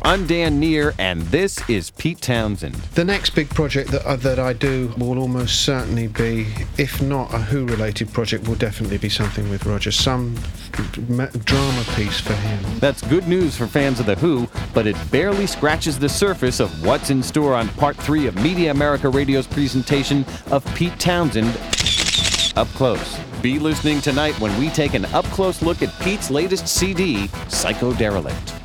I'm Dan Neer, and this is Pete Townshend. The next big project that I do will almost certainly be, if not a Who-related project, will definitely be something with Roger, some drama piece for him. That's good news for fans of The Who, but it barely scratches the surface of what's in store on Part 3 of Media America Radio's presentation of Pete Townshend Up Close. Be listening tonight when we take an up-close look at Pete's latest CD, Psycho Derelict.